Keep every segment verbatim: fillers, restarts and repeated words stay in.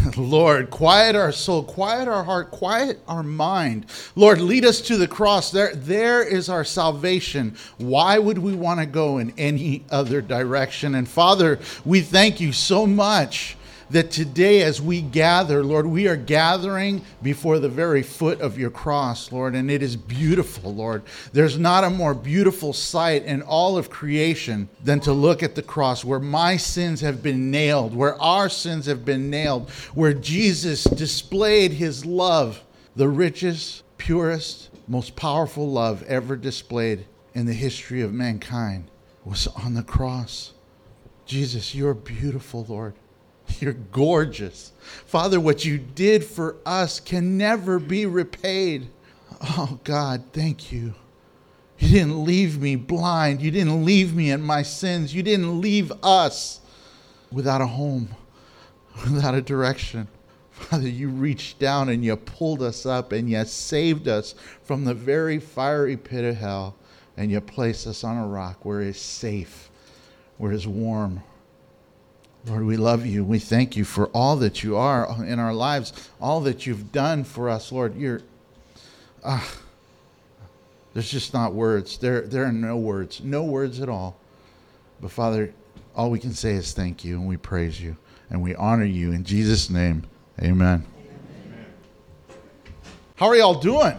Lord, quiet our soul, quiet our heart, quiet our mind. Lord, lead us to the cross. There, there is our salvation. Why would we want to go in any other direction? And Father, we thank you so much that today as we gather, Lord, we are gathering before the very foot of your cross, Lord, and it is beautiful, Lord. There's not a more beautiful sight in all of creation than to look at the cross where my sins have been nailed, where our sins have been nailed, where Jesus displayed his love, the richest, purest, most powerful love ever displayed in the history of mankind was on the cross. Jesus, you're beautiful, Lord. You're gorgeous. Father, what you did for us can never be repaid. Oh, God, thank you. You didn't leave me blind. You didn't leave me in my sins. You didn't leave us without a home, without a direction. Father, you reached down and you pulled us up and you saved us from the very fiery pit of hell, and you placed us on a rock where it's safe, where it's warm. Lord, we love you. We thank you for all that you are in our lives, all that you've done for us, Lord. You're, uh, there's just not words. There, there are no words, no words at all. But Father, all we can say is thank you, and we praise you, and we honor you. In Jesus' name, amen. Amen. How are y'all doing?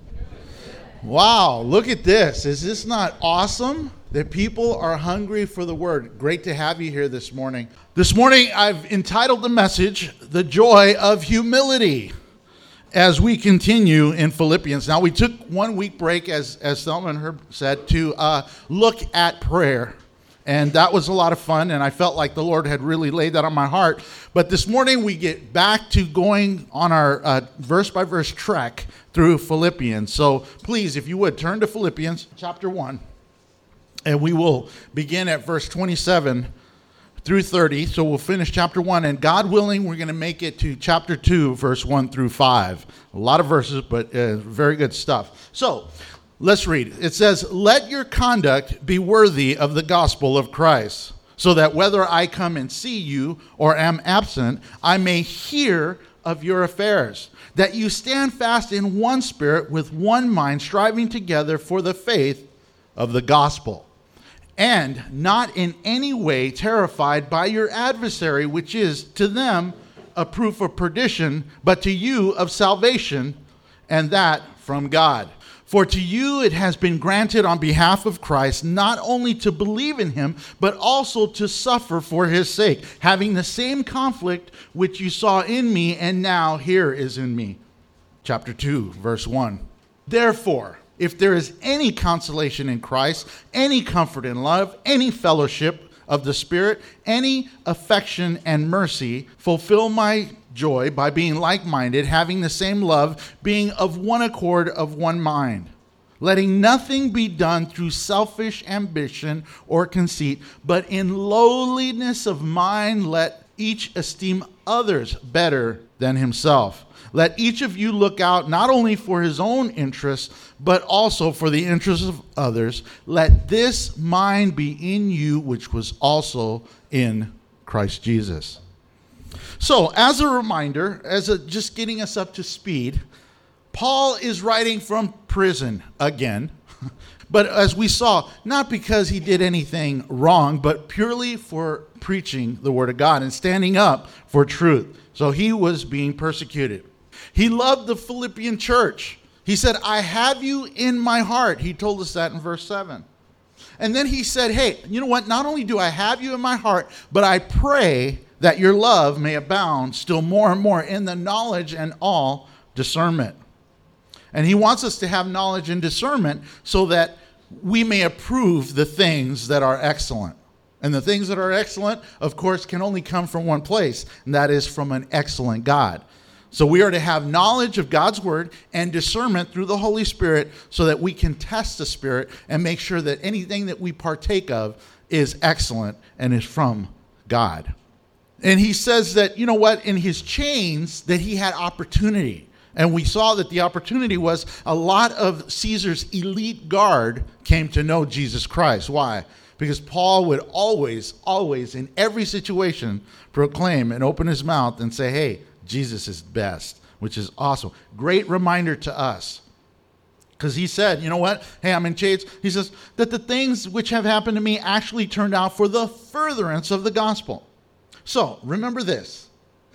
Wow, look at this. Is this not awesome? That people are hungry for the word. Great to have you here this morning. This morning, I've entitled the message, The Joy of Humility, as we continue in Philippians. Now, we took one week break, as, as Thelma and Herb said, to uh, look at prayer. And that was a lot of fun, and I felt like the Lord had really laid that on my heart. But this morning, we get back to going on our uh, verse-by-verse trek through Philippians. So please, if you would, turn to Philippians chapter one. And we will begin at verse twenty-seven through thirty. So we'll finish chapter one. And God willing, we're going to make it to chapter two, verse one through five. A lot of verses, but uh, very good stuff. So let's read. It says, "Let your conduct be worthy of the gospel of Christ, so that whether I come and see you or am absent, I may hear of your affairs, that you stand fast in one spirit with one mind, striving together for the faith of the gospel, and not in any way terrified by your adversary, which is to them a proof of perdition, but to you of salvation, and that from God. For to you it has been granted on behalf of Christ not only to believe in him, but also to suffer for his sake, having the same conflict which you saw in me and now here is in me." Chapter two, verse one. "Therefore, if there is any consolation in Christ, any comfort in love, any fellowship of the Spirit, any affection and mercy, fulfill my joy by being like-minded, having the same love, being of one accord, of one mind. Letting nothing be done through selfish ambition or conceit, but in lowliness of mind let each esteem others better than himself. Let each of you look out not only for his own interests, but also for the interests of others. Let this mind be in you, which was also in Christ Jesus." So, as a reminder, as a, just getting us up to speed, Paul is writing from prison again. But as we saw, not because he did anything wrong, but purely for preaching the word of God and standing up for truth. So he was being persecuted. He loved the Philippian church. He said, "I have you in my heart." He told us that in verse seven. And then he said, hey, you know what? Not only do I have you in my heart, but I pray that your love may abound still more and more in the knowledge and all discernment. And he wants us to have knowledge and discernment so that we may approve the things that are excellent. And the things that are excellent, of course, can only come from one place, and that is from an excellent God. So we are to have knowledge of God's word and discernment through the Holy Spirit so that we can test the Spirit and make sure that anything that we partake of is excellent and is from God. And he says that, you know what, in his chains, that he had opportunity. And we saw that the opportunity was a lot of Caesar's elite guard came to know Jesus Christ. Why? Because Paul would always, always, in every situation, proclaim and open his mouth and say, hey, Jesus is best, which is awesome. Great reminder to us. Because he said, you know what? Hey, I'm in chains. He says that the things which have happened to me actually turned out for the furtherance of the gospel. So remember this.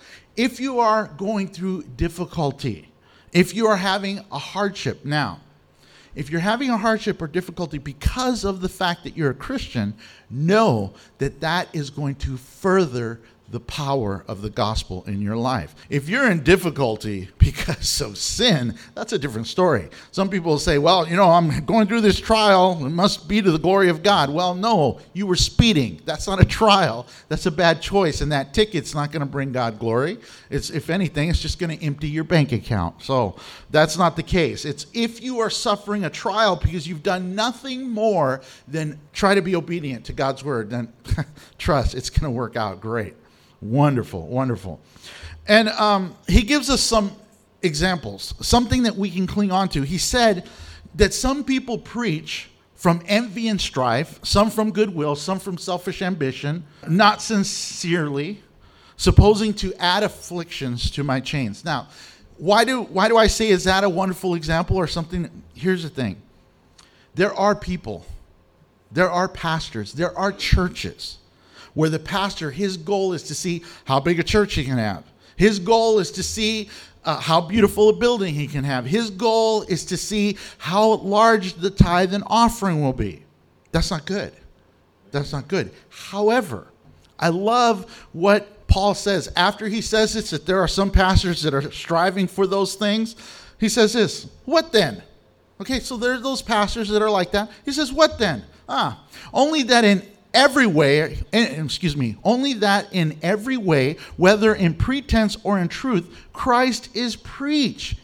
If you are going through difficulty, if you are having a hardship now, if you're having a hardship or difficulty because of the fact that you're a Christian, know that that is going to further the power of the gospel in your life. If you're in difficulty because of sin, that's a different story. Some people will say, well, you know, I'm going through this trial. It must be to the glory of God. Well, no, you were speeding. That's not a trial. That's a bad choice. And that ticket's not going to bring God glory. It's, if anything, it's just going to empty your bank account. So that's not the case. It's if you are suffering a trial because you've done nothing more than try to be obedient to God's word, then trust, it's going to work out great. Wonderful, wonderful. And um, he gives us some examples, something that we can cling on to. He said that some people preach from envy and strife, some from goodwill, some from selfish ambition, not sincerely, supposing to add afflictions to my chains. Now, why do why do I say, is that a wonderful example or something? Here's the thing. There are people, there are pastors, there are churches where the pastor, his goal is to see how big a church he can have. His goal is to see uh, how beautiful a building he can have. His goal is to see how large the tithe and offering will be. That's not good. That's not good. However, I love what Paul says. After he says this, that there are some pastors that are striving for those things, he says this, what then? Okay, so there's those pastors that are like that. He says, what then? Ah, only that in every way, excuse me, only that in every way, whether in pretense or in truth, Christ is preached.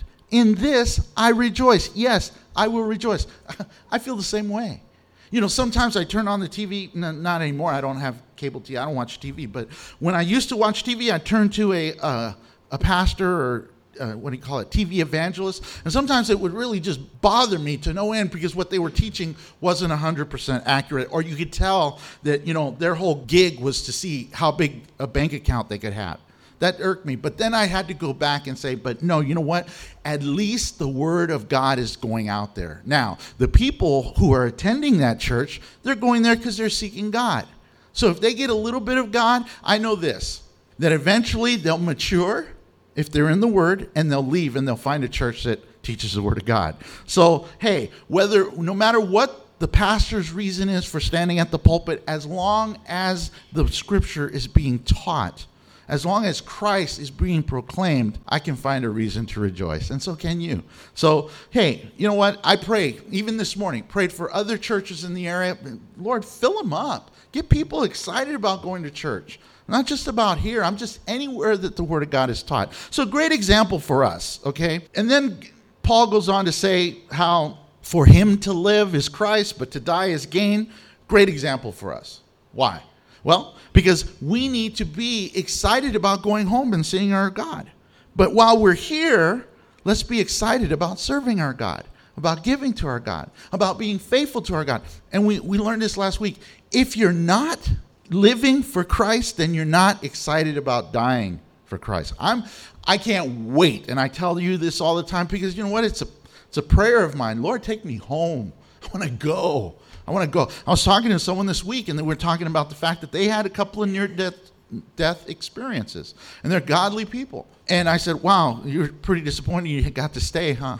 In this I rejoice. Yes, I will rejoice. I feel the same way. You know, sometimes I turn on the T V, n- not anymore, I don't have cable T V, I don't watch T V, but when I used to watch T V, I'd turn to a, uh, a pastor or Uh, what do you call it, T V evangelist. And sometimes it would really just bother me to no end because what they were teaching wasn't one hundred percent accurate. Or you could tell that, you know, their whole gig was to see how big a bank account they could have. That irked me. But then I had to go back and say, but no, you know what? At least the word of God is going out there. Now, the people who are attending that church, they're going there because they're seeking God. So if they get a little bit of God, I know this, that eventually they'll mature if they're in the Word, and they'll leave and they'll find a church that teaches the Word of God. So, hey, whether no matter what the pastor's reason is for standing at the pulpit, as long as the Scripture is being taught, as long as Christ is being proclaimed, I can find a reason to rejoice, and so can you. So, hey, you know what? I pray, even this morning, prayed for other churches in the area. Lord, fill them up. Get people excited about going to church. Not just about here. I'm just anywhere that the Word of God is taught. So great example for us, okay? And then Paul goes on to say how for him to live is Christ, but to die is gain. Great example for us. Why? Well, because we need to be excited about going home and seeing our God. But while we're here, let's be excited about serving our God, about giving to our God, about being faithful to our God. And we, we learned this last week. If you're not living for Christ, then you're not excited about dying for Christ. I'm, I can't wait, and I tell you this all the time because you know what? It's a, it's a prayer of mine. Lord, take me home. I want to go. I want to go. I was talking to someone this week, and they were talking about the fact that they had a couple of near-death death experiences, and they're godly people. And I said, wow, you're pretty disappointed you got to stay, huh?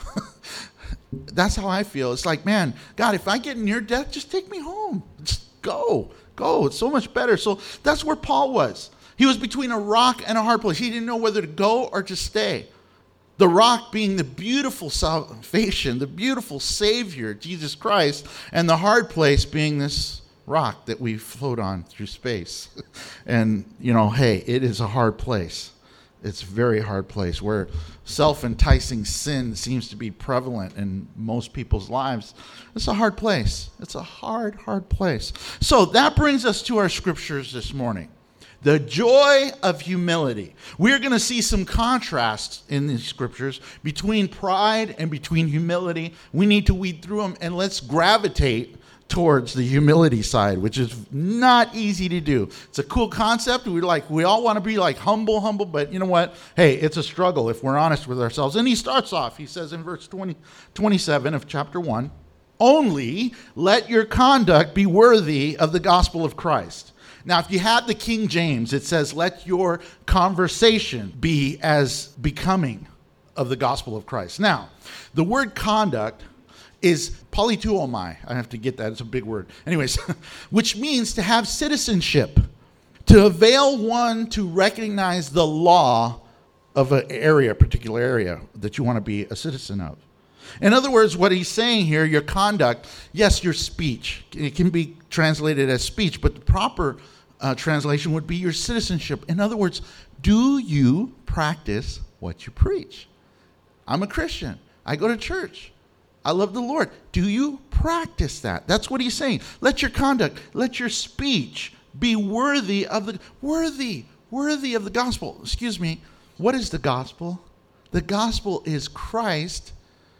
That's how I feel. It's like, man, God, if I get near death, just take me home. Just go. Go. It's so much better. So that's where Paul was. He was between a rock and a hard place. He didn't know whether to go or to stay. The rock being the beautiful salvation, the beautiful Savior, Jesus Christ, and the hard place being this rock that we float on through space. And, you know, hey, it is a hard place. It's a very hard place where self-enticing sin seems to be prevalent in most people's lives. It's a hard place. It's a hard, hard place. So that brings us to our scriptures this morning. The joy of humility. We're going to see some contrasts in these scriptures between pride and between humility. We need to weed through them, and let's gravitate towards the humility side, which is not easy to do. It's a cool concept. We like we all want to be like humble, humble, but you know what? Hey, it's a struggle if we're honest with ourselves. And he starts off, he says in verse twenty, twenty-seven of chapter one, only let your conduct be worthy of the gospel of Christ. Now, if you have the King James, it says, let your conversation be as becoming of the gospel of Christ. Now, the word conduct is polituomai. I have to get that. It's a big word. Anyways, which means to have citizenship, to avail one to recognize the law of an area, a particular area that you want to be a citizen of. In other words, what he's saying here, your conduct, yes, your speech. It can be translated as speech, but the proper uh, translation would be your citizenship. In other words, do you practice what you preach? I'm a Christian. I go to church. I love the Lord. Do you practice that? That's what he's saying. Let your conduct, let your speech be worthy of the, worthy, worthy of the gospel. Excuse me. What is the gospel? The gospel is Christ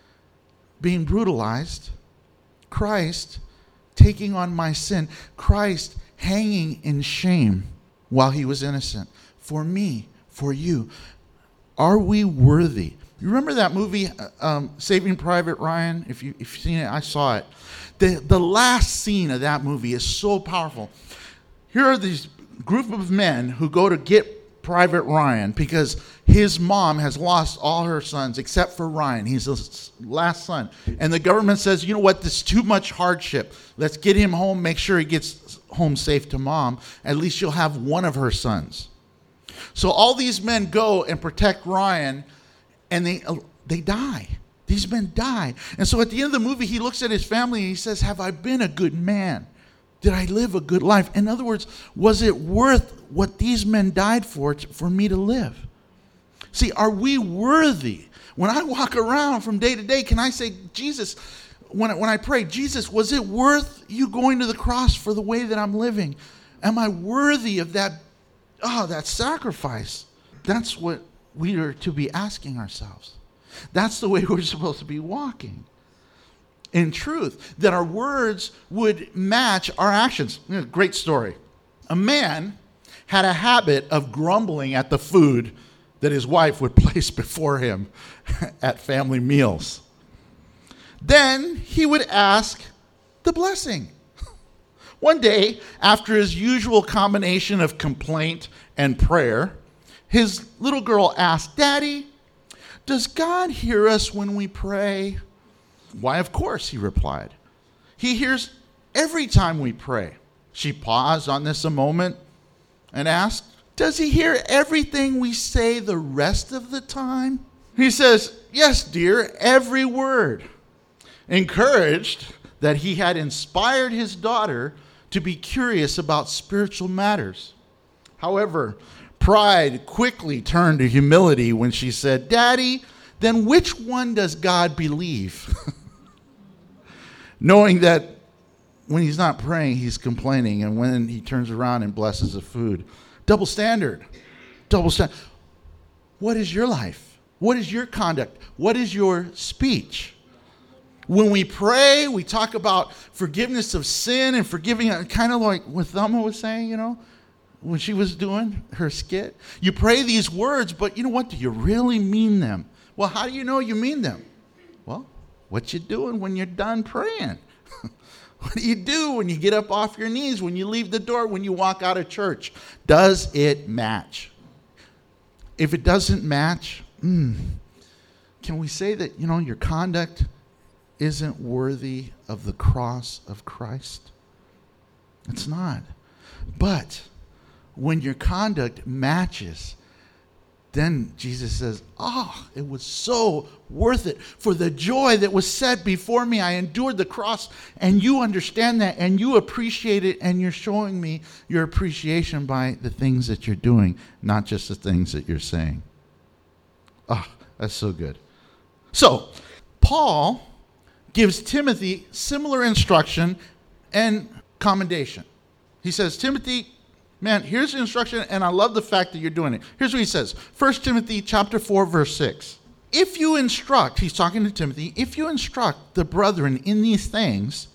being brutalized, Christ taking on my sin, Christ hanging in shame while he was innocent. For me, for you. Are we worthy? You remember that movie, um, Saving Private Ryan? If, you, if you've seen it, I saw it. The, the last scene of that movie is so powerful. Here are these group of men who go to get Private Ryan because his mom has lost all her sons except for Ryan. He's the last son. And the government says, you know what, this is too much hardship. Let's get him home, make sure he gets home safe to mom. At least you'll have one of her sons. So all these men go and protect Ryan, and they they die. These men die. And so at the end of the movie, he looks at his family and he says, have I been a good man? Did I live a good life? In other words, was it worth what these men died for, for me to live? See, are we worthy? When I walk around from day to day, can I say, Jesus, when I, when I pray, Jesus, was it worth you going to the cross for the way that I'm living? Am I worthy of that, oh, that sacrifice? That's what we are to be asking ourselves. That's the way we're supposed to be walking. In truth, that our words would match our actions. Great story. A man had a habit of grumbling at the food that his wife would place before him at family meals. Then he would ask the blessing. One day, after his usual combination of complaint and prayer, his little girl asked, Daddy, does God hear us when we pray? Why, of course, he replied. He hears every time we pray. She paused on this a moment and asked, does he hear everything we say the rest of the time? He says, yes, dear, every word. Encouraged that he had inspired his daughter to be curious about spiritual matters. However, pride quickly turned to humility when she said, Daddy, then which one does God believe? Knowing that when he's not praying, he's complaining, and when he turns around and blesses the food. Double standard. Double standard. What is your life? What is your conduct? What is your speech? When we pray, we talk about forgiveness of sin and forgiving, kind of like what Thelma was saying, you know, when she was doing her skit. You pray these words, but you know what? Do you really mean them? Well, how do you know you mean them? Well, what you doing when you're done praying? What do you do when you get up off your knees, when you leave the door, when you walk out of church? Does it match? If it doesn't match, mm, can we say that, you know, your conduct isn't worthy of the cross of Christ? It's not. But when your conduct matches, then Jesus says, oh, it was so worth it. For the joy that was set before me, I endured the cross. And you understand that, and you appreciate it, and you're showing me your appreciation by the things that you're doing, not just the things that you're saying. Oh, that's so good. So, Paul gives Timothy similar instruction and commendation. He says, Timothy, man, here's the instruction, and I love the fact that you're doing it. Here's what he says. First Timothy chapter four, verse six. If you instruct, he's talking to Timothy, if you instruct the brethren in these things,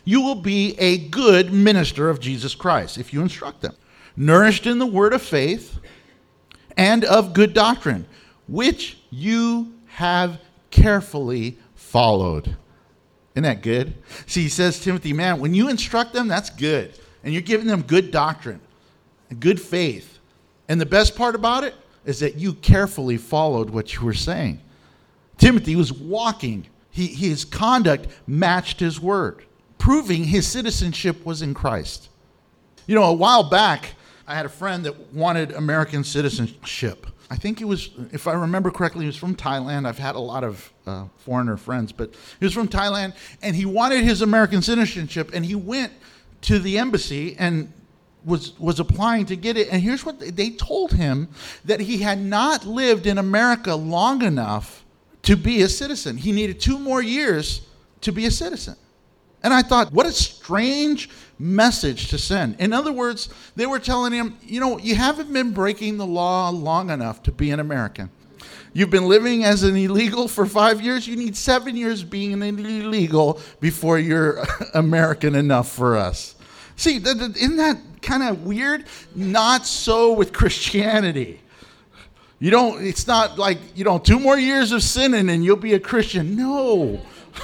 you will be a good minister of Jesus Christ if you instruct them, nourished in the word of faith and of good doctrine, which you have carefully followed. Isn't that good? See, he says, Timothy, man, when you instruct them, that's good. And you're giving them good doctrine, good faith. And the best part about it is that you carefully followed what you were saying. Timothy was walking. He, his conduct matched his word, proving his citizenship was in Christ. You know, a while back, I had a friend that wanted American citizenship. I think he was, if I remember correctly, he was from Thailand. I've had a lot of uh, foreigner friends, but he was from Thailand, and he wanted his American citizenship, and he went to the embassy and was was applying to get it. And here's what they, they told him, that he had not lived in America long enough to be a citizen. He needed two more years to be a citizen. And I thought, what a strange message to send. In other words, they were telling him, you know, you haven't been breaking the law long enough to be an American. You've been living as an illegal for five years. You need seven years being an illegal before you're American enough for us. See, isn't that kind of weird? Not so with Christianity. You don't, it's not like, you know, two more years of sinning and you'll be a Christian. No,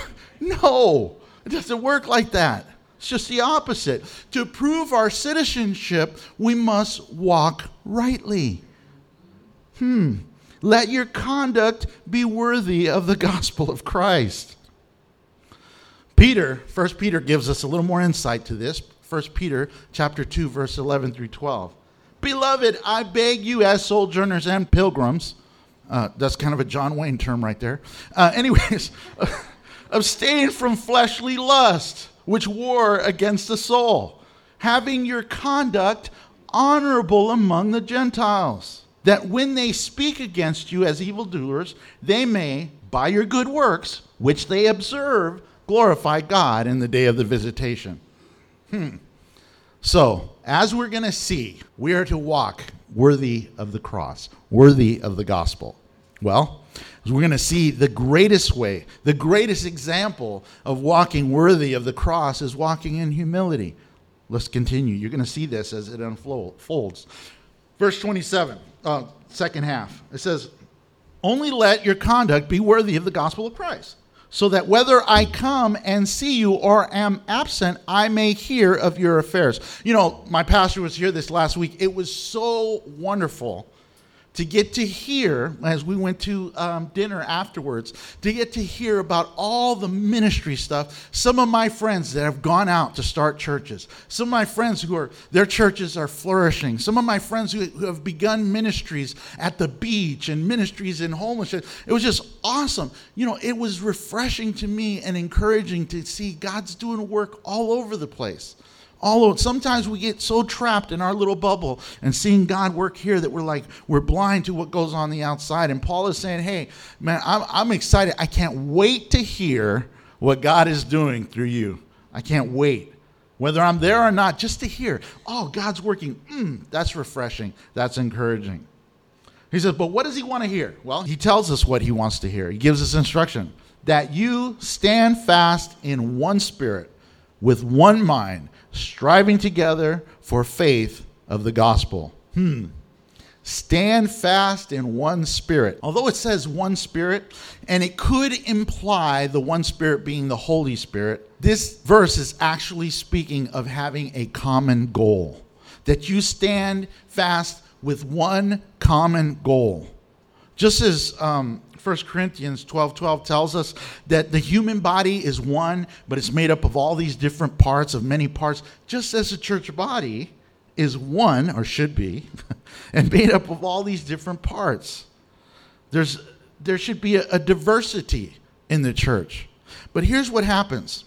no. It doesn't work like that. It's just the opposite. To prove our citizenship, we must walk rightly. Hmm. Let your conduct be worthy of the gospel of Christ. Peter, First Peter gives us a little more insight to this. First Peter chapter two, verse eleven through twelve. Beloved, I beg you as sojourners and pilgrims. Uh, that's kind of a John Wayne term right there. Uh, anyways... Abstain from fleshly lust, which war against the soul, having your conduct honorable among the Gentiles, that when they speak against you as evildoers, they may, by your good works, which they observe, glorify God in the day of the visitation. Hmm. So, as we're going to see, we are to walk worthy of the cross, worthy of the gospel. Well, we're going to see the greatest way, the greatest example of walking worthy of the cross is walking in humility. Let's continue. You're going to see this as it unfolds. Verse twenty-seven, uh, second half. It says, only let your conduct be worthy of the gospel of Christ, so that whether I come and see you or am absent, I may hear of your affairs. You know, my pastor was here this last week. It was so wonderful to get to hear, as we went to um, dinner afterwards, to get to hear about all the ministry stuff. Some of my friends that have gone out to start churches. Some of my friends who are, their churches are flourishing. Some of my friends who, who have begun ministries at the beach and ministries in homeless. It was just awesome. You know, it was refreshing to me and encouraging to see God's doing work all over the place. Although sometimes we get so trapped in our little bubble and seeing God work here that we're like, we're blind to what goes on the outside. And Paul is saying, hey, man, I'm, I'm excited. I can't wait to hear what God is doing through you. I can't wait. Whether I'm there or not, just to hear, oh, God's working. Mm, that's refreshing. That's encouraging. He says, but what does he want to hear? Well, he tells us what he wants to hear. He gives us instruction. That you stand fast in one spirit, with one mind, striving together for faith of the gospel. Hmm. Stand fast in one spirit. Although it says one spirit, and it could imply the one spirit being the Holy Spirit, this verse is actually speaking of having a common goal. That you stand fast with one common goal. Just as um, First Corinthians twelve twelve tells us that the human body is one, but it's made up of all these different parts, of many parts, just as the church body is one, or should be, and made up of all these different parts. There's there should be a, a diversity in the church. But here's what happens.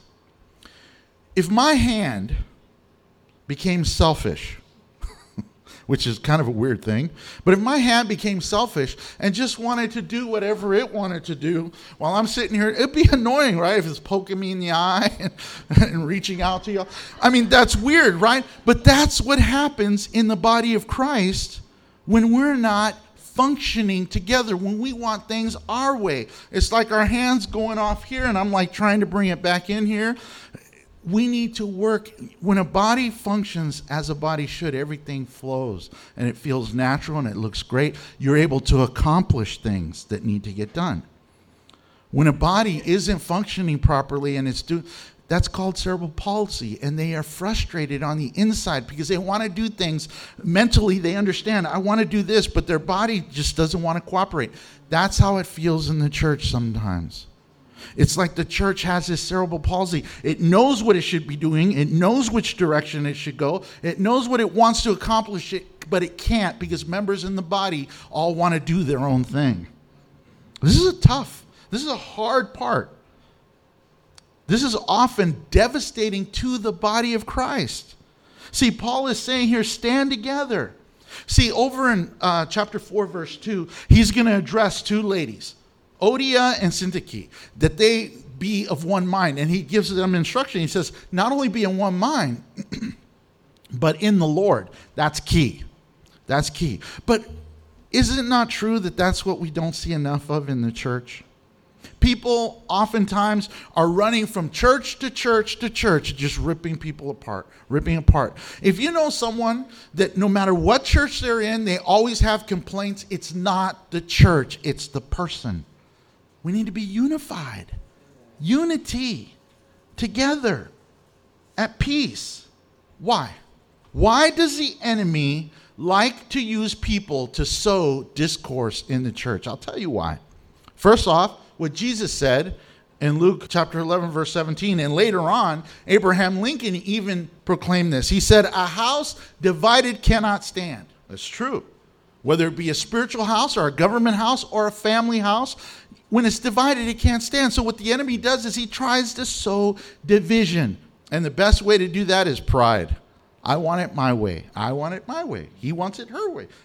If my hand became selfish, which is kind of a weird thing. But if my hand became selfish and just wanted to do whatever it wanted to do while I'm sitting here, it'd be annoying, right? If it's poking me in the eye and, and reaching out to you. I mean, that's weird, right? But that's what happens in the body of Christ when we're not functioning together, when we want things our way. It's like our hands going off here and I'm like trying to bring it back in here. we need to work. When a body functions as a body should, everything flows and it feels natural and it looks great. You're able to accomplish things that need to get done. When a body isn't functioning properly and it's doing, that's called cerebral palsy, and they are frustrated on the inside because they want to do things mentally. They understand, I want to do this, but their body just doesn't want to cooperate. That's how it feels in the church sometimes. It's like the church has this cerebral palsy. It knows what it should be doing. It knows which direction it should go. It knows what it wants to accomplish, it, but it can't because members in the body all want to do their own thing. This is a tough, this is a hard part. This is often devastating to the body of Christ. See, Paul is saying here, stand together. See, over in uh, chapter four, verse two, he's going to address two ladies, Odia and Syntyche, that they be of one mind. And he gives them instruction. He says, not only be in one mind, but in the Lord. That's key. That's key. But is it not true that that's what we don't see enough of in the church? People oftentimes are running from church to church to church, just ripping people apart, ripping apart. If you know someone that no matter what church they're in, they always have complaints, it's not the church, it's the person. We need to be unified. Unity. Together. At peace. Why? Why does the enemy like to use people to sow discourse in the church? I'll tell you why. First off, what Jesus said in Luke chapter eleven, verse seventeen, and later on, Abraham Lincoln even proclaimed this. He said, a house divided cannot stand. That's true. Whether it be a spiritual house or a government house or a family house, when it's divided, it can't stand. So what the enemy does is he tries to sow division. And the best way to do that is pride. I want it my way. I want it my way. He wants it her way.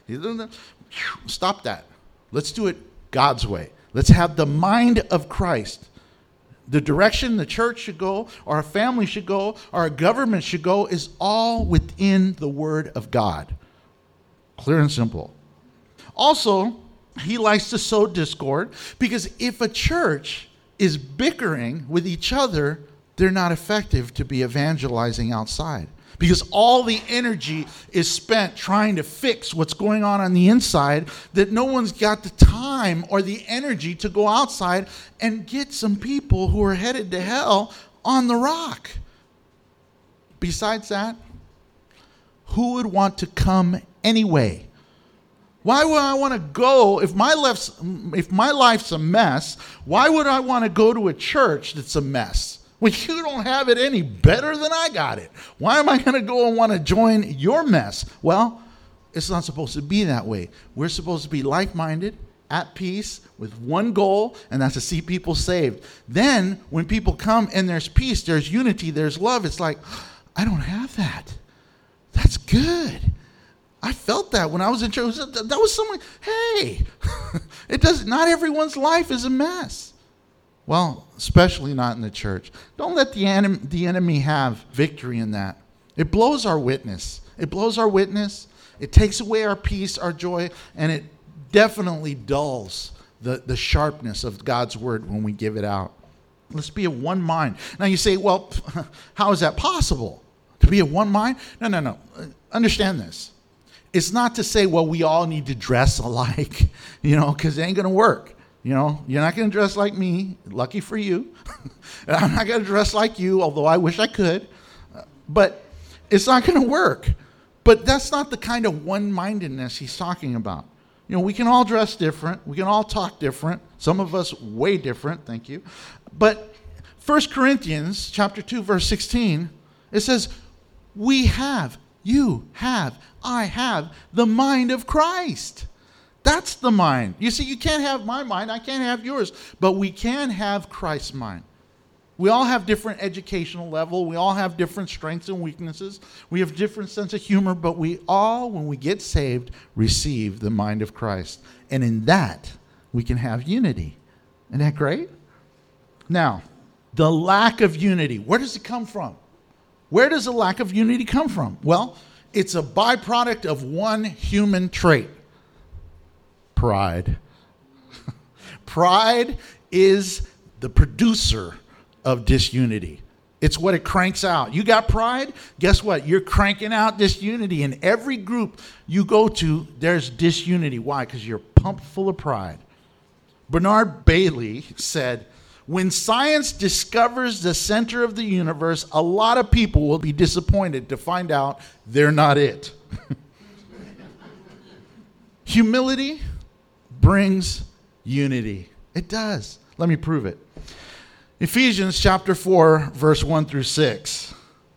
Stop that. Let's do it God's way. Let's have the mind of Christ. The direction the church should go, or our family should go, or our government should go is all within the Word of God. Clear and simple. Also, he likes to sow discord because if a church is bickering with each other, they're not effective to be evangelizing outside. Because all the energy is spent trying to fix what's going on on the inside, that no one's got the time or the energy to go outside and get some people who are headed to hell on the rock. Besides that, who would want to come anyway? Why would I want to go, if my life's, if my life's a mess, why would I want to go to a church that's a mess? Well, you don't have it any better than I got it. Why am I going to go and want to join your mess? Well, it's not supposed to be that way. We're supposed to be like-minded, at peace, with one goal, and that's to see people saved. Then, when people come and there's peace, there's unity, there's love, it's like, I don't have that. That's good. I felt that when I was in church. That was someone, hey, it does. Not everyone's life is a mess. Well, especially not in the church. Don't let the, anim- the enemy have victory in that. It blows our witness. It blows our witness. It takes away our peace, our joy, and it definitely dulls the, the sharpness of God's word when we give it out. Let's be of one mind. Now you say, well, how is that possible? To be of one mind? No, no, no. Understand this. It's not to say, well, we all need to dress alike, you know, because it ain't going to work. You know, you're not going to dress like me. Lucky for you. I'm not going to dress like you, although I wish I could. But it's not going to work. But that's not the kind of one-mindedness he's talking about. You know, we can all dress different. We can all talk different. Some of us way different. Thank you. But First Corinthians chapter two, verse sixteen, it says, we have, you have, I have the mind of Christ. That's the mind. You see, you can't have my mind. I can't have yours. But we can have Christ's mind. We all have different educational level. We all have different strengths and weaknesses. We have different sense of humor. But we all, when we get saved, receive the mind of Christ. And in that, we can have unity. Isn't that great? Now, the lack of unity, where does it come from? Where does the lack of unity come from? Well, it's a byproduct of one human trait. Pride. Pride is the producer of disunity. It's what it cranks out. You got pride? Guess what? You're cranking out disunity. In every group you go to, there's disunity. Why? Because you're pumped full of pride. Bernard Bailey said, when science discovers the center of the universe, a lot of people will be disappointed to find out they're not it. Humility brings unity. It does. Let me prove it. Ephesians chapter four, verse one through six.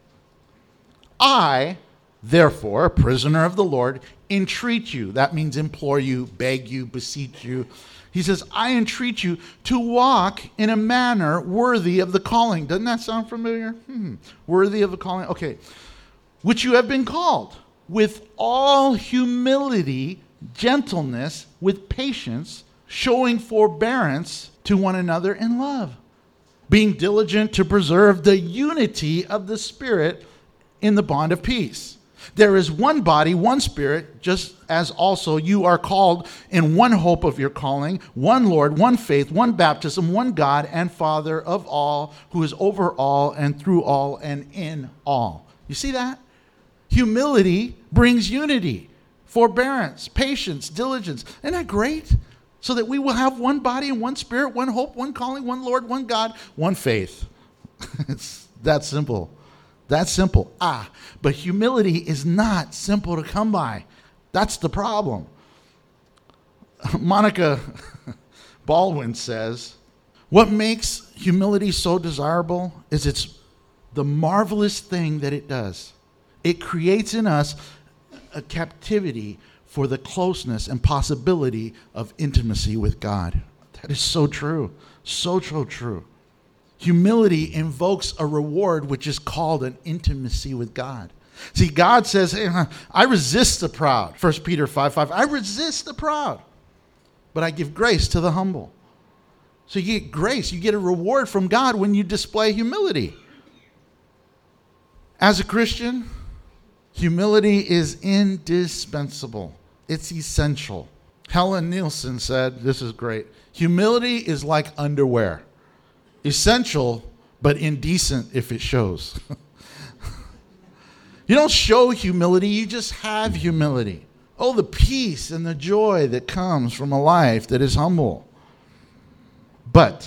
I, therefore, a prisoner of the Lord, entreat you. That means implore you, beg you, beseech you. He says, I entreat you to walk in a manner worthy of the calling. Doesn't that sound familiar? Hmm. Worthy of the calling. Okay. Which you have been called, with all humility, gentleness, with patience, showing forbearance to one another in love, being diligent to preserve the unity of the Spirit in the bond of peace. There is one body, one Spirit, just as also you are called in one hope of your calling, one Lord, one faith, one baptism, one God and Father of all, who is over all and through all and in all. You see that? Humility brings unity, forbearance, patience, diligence. Isn't that great? So that we will have one body and one Spirit, one hope, one calling, one Lord, one God, one faith. It's that simple. That's simple. Ah, but humility is not simple to come by. That's the problem. Monica Baldwin says, what makes humility so desirable is it's the marvelous thing that it does. It creates in us a captivity for the closeness and possibility of intimacy with God. That is so true. So, so true. Humility invokes a reward which is called an intimacy with God. See, God says, hey, I resist the proud. First Peter five five. I resist the proud, but I give grace to the humble. So you get grace. You get a reward from God when you display humility. As a Christian, humility is indispensable. It's essential. Helen Nielsen said, this is great, humility is like underwear. Essential, but indecent if it shows. You don't show humility, you just have humility. Oh, the peace and the joy that comes from a life that is humble. But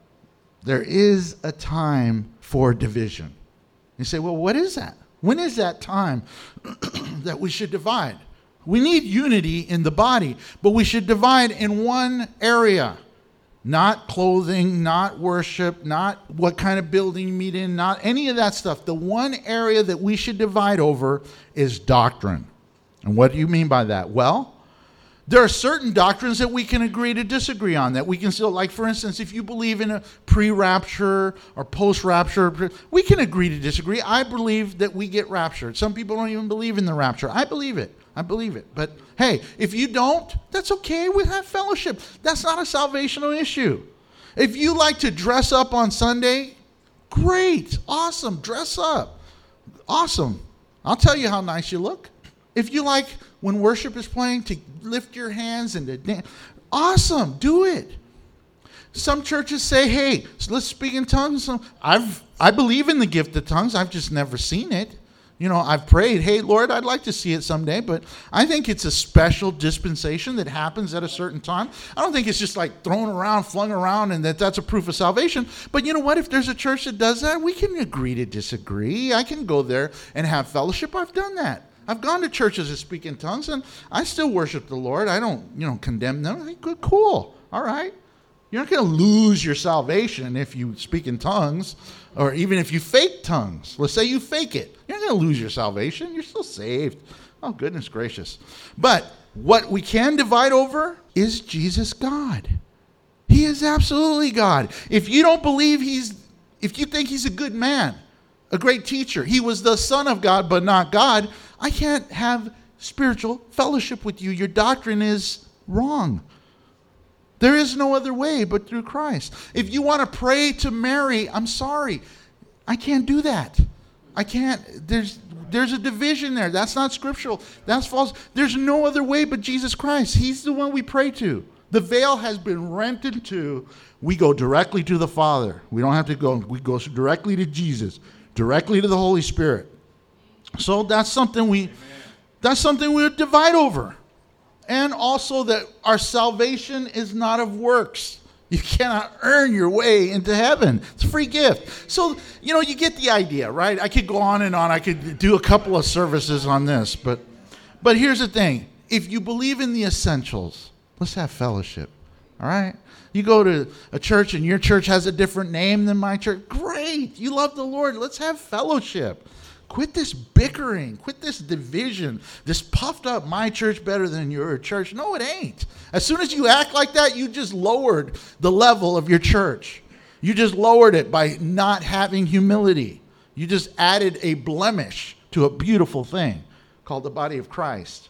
there is a time for division. You say, well, what is that? When is that time that we should divide? We need unity in the body, but we should divide in one area. Not clothing, not worship, not what kind of building you meet in, not any of that stuff. The one area that we should divide over is doctrine. And what do you mean by that? Well, there are certain doctrines that we can agree to disagree on, that we can still, like for instance, if you believe in a pre-rapture or post-rapture, we can agree to disagree. I believe that we get raptured. Some people don't even believe in the rapture. I believe it. I believe it. But hey, if you don't, that's okay. We have fellowship. That's not a salvational issue. If you like to dress up on Sunday, great. Awesome. Dress up. Awesome. I'll tell you how nice you look. If you like when worship is playing to lift your hands and to dance, awesome. Do it. Some churches say, hey, let's speak in tongues. I've I believe in the gift of tongues. I've just never seen it. You know, I've prayed, hey, Lord, I'd like to see it someday, but I think it's a special dispensation that happens at a certain time. I don't think it's just like thrown around, flung around, and that that's a proof of salvation. But you know what? If there's a church that does that, we can agree to disagree. I can go there and have fellowship. I've done that. I've gone to churches that speak in tongues, and I still worship the Lord. I don't, you know, condemn them. I think, good, cool. All right. You're not going to lose your salvation if you speak in tongues, or even if you fake tongues. Let's say you fake it. You're not going to lose your salvation. You're still saved. Oh, goodness gracious. But what we can divide over is Jesus God. He is absolutely God. If you don't believe he's, if you think he's a good man, a great teacher, he was the Son of God, but not God, I can't have spiritual fellowship with you. Your doctrine is wrong. There is no other way but through Christ. If you want to pray to Mary, I'm sorry. I can't do that. I can't. There's there's a division there. That's not scriptural. That's false. There's no other way but Jesus Christ. He's the one we pray to. The veil has been rent in two. We go directly to the Father. We don't have to go. We go directly to Jesus, directly to the Holy Spirit. So that's something we, Amen. that's something we would divide over. And also that our salvation is not of works. You cannot earn your way into heaven. It's a free gift. So, you know, you get the idea, right? I could go on and on. I could do a couple of services on this. But, but here's the thing. If you believe in the essentials, let's have fellowship, all right? You go to a church and your church has a different name than my church. Great. You love the Lord. Let's have fellowship. Quit this bickering. Quit this division. This puffed up, my church better than your church. No, it ain't. As soon as you act like that, you just lowered the level of your church. You just lowered it by not having humility. You just added a blemish to a beautiful thing called the body of Christ.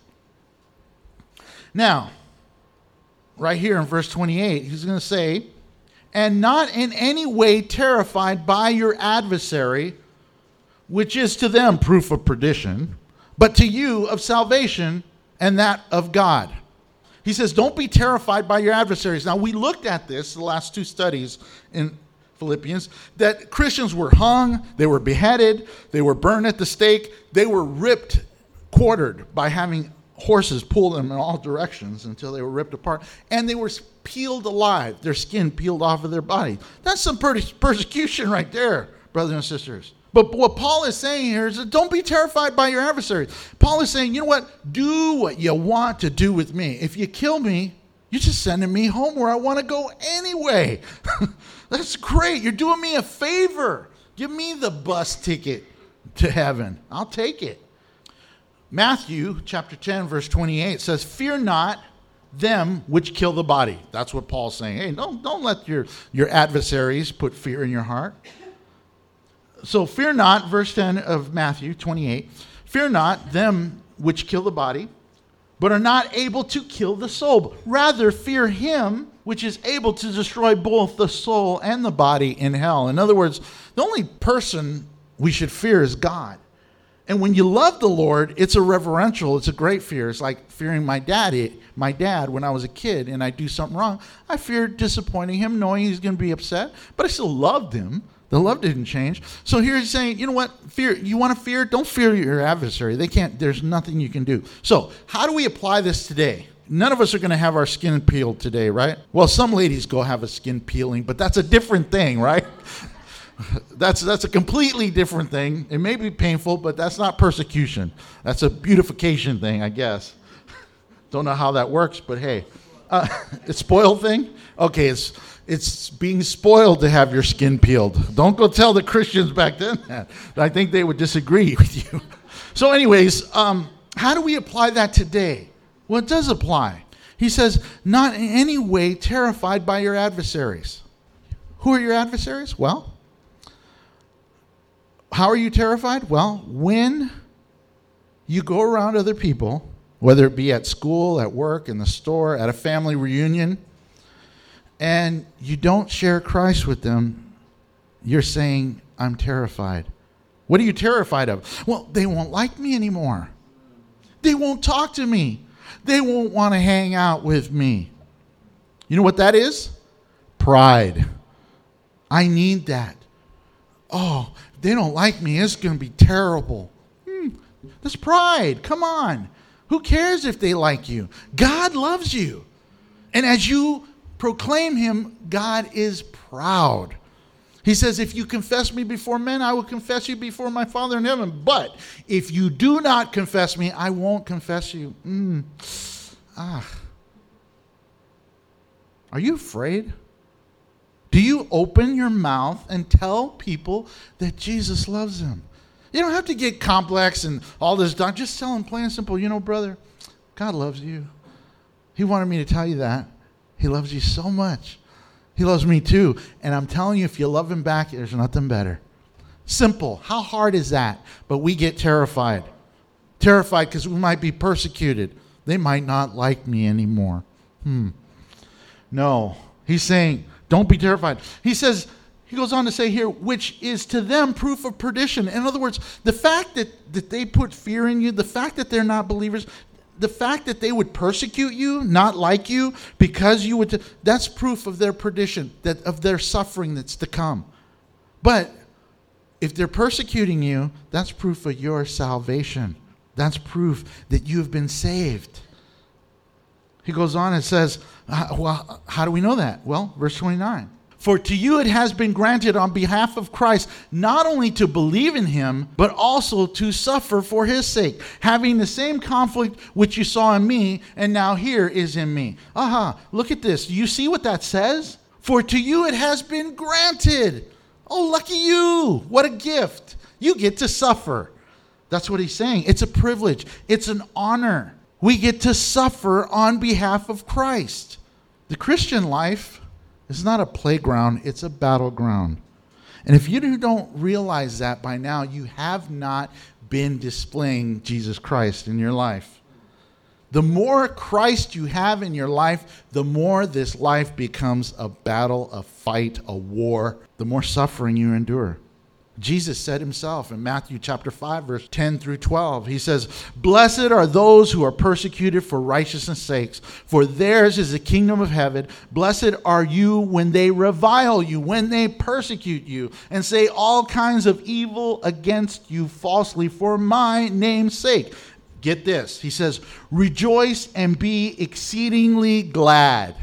Now, right here in verse twenty-eight, he's going to say, and not in any way terrified by your adversary, which is to them proof of perdition, but to you of salvation and that of God. He says, don't be terrified by your adversaries. Now, we looked at this the last two studies in Philippians, that Christians were hung, they were beheaded, they were burned at the stake, they were ripped, quartered by having horses pull them in all directions until they were ripped apart, and they were peeled alive, their skin peeled off of their body. That's some persecution right there, brothers and sisters. But what Paul is saying here is that don't be terrified by your adversaries. Paul is saying, you know what? Do what you want to do with me. If you kill me, you're just sending me home where I want to go anyway. That's great. You're doing me a favor. Give me the bus ticket to heaven. I'll take it. Matthew chapter ten, verse twenty-eight says, fear not them which kill the body. That's what Paul's saying. Hey, don't, don't let your, your adversaries put fear in your heart. So fear not, verse ten of Matthew twenty-eight, fear not them which kill the body, but are not able to kill the soul. Rather fear him which is able to destroy both the soul and the body in hell. In other words, the only person we should fear is God. And when you love the Lord, it's a reverential, it's a great fear. It's like fearing my daddy, my dad when I was a kid and I do something wrong. I feared disappointing him, knowing he's going to be upset, but I still loved him. The love didn't change. So here he's saying, you know what? Fear. You want to fear? Don't fear your adversary. They can't. There's nothing you can do. So how do we apply this today? None of us are going to have our skin peeled today, right? Well, some ladies go have a skin peeling, but that's a different thing, right? That's that's a completely different thing. It may be painful, but that's not persecution. That's a beautification thing, I guess. Don't know how that works, but hey. Uh, it's spoiled thing? Okay, it's it's being spoiled to have your skin peeled. Don't go tell the Christians back then that. I think they would disagree with you. So anyways, um, how do we apply that today? Well, it does apply. He says, not in any way terrified by your adversaries. Who are your adversaries? Well, how are you terrified? Well, when you go around other people, whether it be at school, at work, in the store, at a family reunion, and you don't share Christ with them, you're saying, I'm terrified. What are you terrified of? Well, they won't like me anymore. They won't talk to me. They won't want to hang out with me. You know what that is? Pride. I need that. Oh, they don't like me. It's going to be terrible. Hmm. That's pride. Come on. Who cares if they like you? God loves you. And as you proclaim him, God is proud. He says, if you confess me before men, I will confess you before my Father in heaven. But if you do not confess me, I won't confess you. Mm. Ah. Are you afraid? Do you open your mouth and tell people that Jesus loves them? You don't have to get complex and all this stuff. Just tell them plain and simple, you know, brother, God loves you. He wanted me to tell you that. He loves you so much. He loves me too. And I'm telling you, if you love him back, there's nothing better. Simple. How hard is that? But we get terrified. Terrified because we might be persecuted. They might not like me anymore. Hmm. No. He's saying, don't be terrified. He says, he goes on to say here, which is to them proof of perdition. In other words, the fact that, that they put fear in you, the fact that they're not believers, the fact that they would persecute you, not like you, because you would, t- that's proof of their perdition, that of their suffering that's to come. But if they're persecuting you, that's proof of your salvation. That's proof that you have been saved. He goes on and says, well, how do we know that? Well, verse twenty-nine. For to you it has been granted on behalf of Christ not only to believe in him, but also to suffer for his sake, having the same conflict which you saw in me, and now here is in me. Aha, look at this. Do you see what that says? For to you it has been granted. Oh, lucky you. What a gift. You get to suffer. That's what he's saying. It's a privilege. It's an honor. We get to suffer on behalf of Christ. The Christian life is not a playground, it's a battleground. And if you don't realize that by now, you have not been displaying Jesus Christ in your life. The more Christ you have in your life, the more this life becomes a battle, a fight, a war, the more suffering you endure. Jesus said himself in Matthew chapter five, verse ten through twelve, he says, blessed are those who are persecuted for righteousness' sakes, for theirs is the kingdom of heaven. Blessed are you when they revile you, when they persecute you, and say all kinds of evil against you falsely for my name's sake. Get this. He says, rejoice and be exceedingly glad.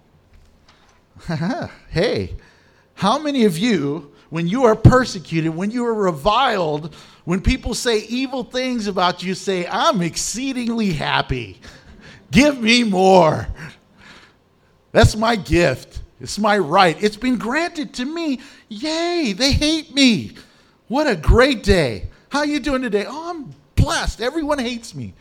Hey, how many of you, when you are persecuted, when you are reviled, when people say evil things about you, say, I'm exceedingly happy. Give me more. That's my gift. It's my right. It's been granted to me. Yay, they hate me. What a great day. How you doing today? Oh, I'm blessed. Everyone hates me.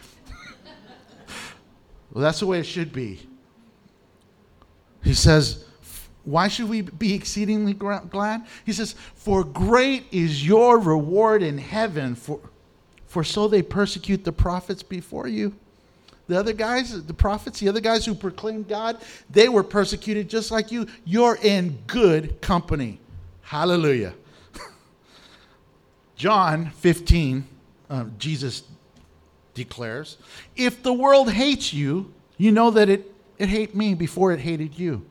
Well, that's the way it should be. He says, why should we be exceedingly glad? He says, for great is your reward in heaven, for, for so they persecute the prophets before you. The other guys, the prophets, the other guys who proclaimed God, they were persecuted just like you. You're in good company. Hallelujah. John fifteen, uh, Jesus declares, if the world hates you, you know that it, it hated me before it hated you.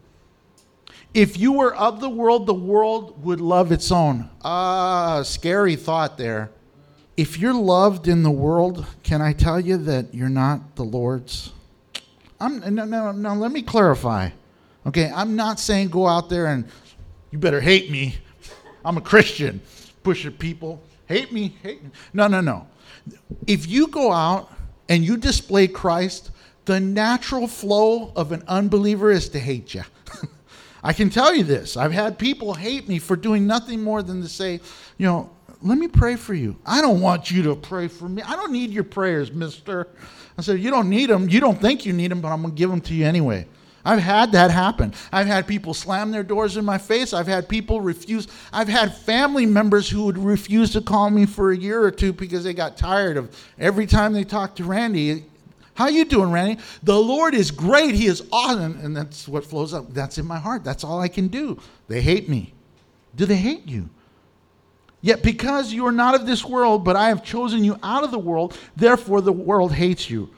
If you were of the world, the world would love its own. Ah, scary thought there. If you're loved in the world, can I tell you that you're not the Lord's? I'm, no, no, no, let me clarify. Okay, I'm not saying go out there and you better hate me. I'm a Christian. Push your people. Hate me, hate me. No, no, no. If you go out and you display Christ, the natural flow of an unbeliever is to hate you. I can tell you this. I've had people hate me for doing nothing more than to say, you know, let me pray for you. I don't want you to pray for me. I don't need your prayers, mister. I said, you don't need them. You don't think you need them, but I'm going to give them to you anyway. I've had that happen. I've had people slam their doors in my face. I've had people refuse. I've had family members who would refuse to call me for a year or two because they got tired of every time they talked to Randy. How you doing, Randy? The Lord is great. He is awesome. And that's what flows up. That's in my heart. That's all I can do. They hate me. Do they hate you? Yet because you are not of this world, but I have chosen you out of the world, therefore the world hates you.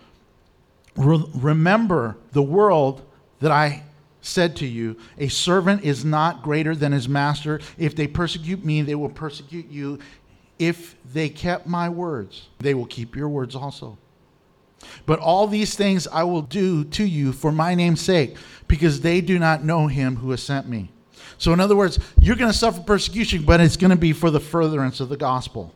Re- remember the world that I said to you, a servant is not greater than his master. If they persecute me, they will persecute you. If they kept my words, they will keep your words also. But all these things I will do to you for my name's sake, because they do not know him who has sent me. So in other words, you're going to suffer persecution, but it's going to be for the furtherance of the gospel.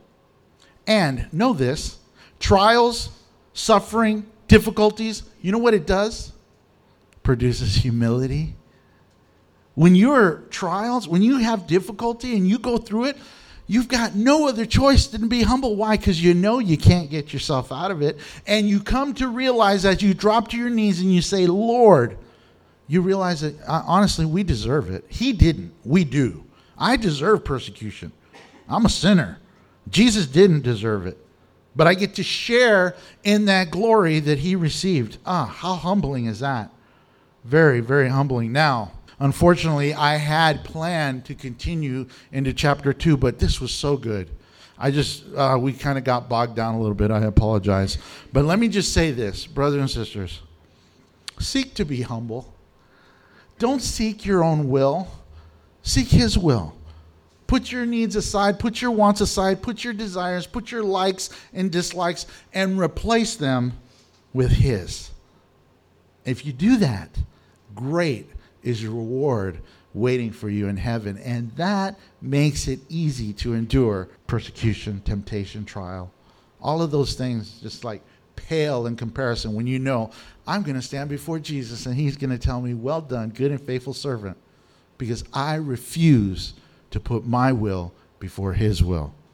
And know this, trials, suffering, difficulties, you know what it does? Produces humility. When you're trials, when you have difficulty and you go through it, you've got no other choice than to be humble. Why? Because you know you can't get yourself out of it. And you come to realize as you drop to your knees and you say, Lord, you realize that uh, honestly, we deserve it. He didn't. We do. I deserve persecution. I'm a sinner. Jesus didn't deserve it. But I get to share in that glory that he received. Ah, how humbling is that? Very, very humbling. Now, unfortunately, I had planned to continue into chapter two, but this was so good. I just, uh, we kind of got bogged down a little bit. I apologize. But let me just say this, brothers and sisters. Seek to be humble. Don't seek your own will. Seek his will. Put your needs aside. Put your wants aside. Put your desires. Put your likes and dislikes and replace them with his. If you do that, great is your reward waiting for you in heaven. And that makes it easy to endure persecution, temptation, trial. All of those things just like pale in comparison when you know I'm going to stand before Jesus and he's going to tell me, well done, good and faithful servant, because I refuse to put my will before his will.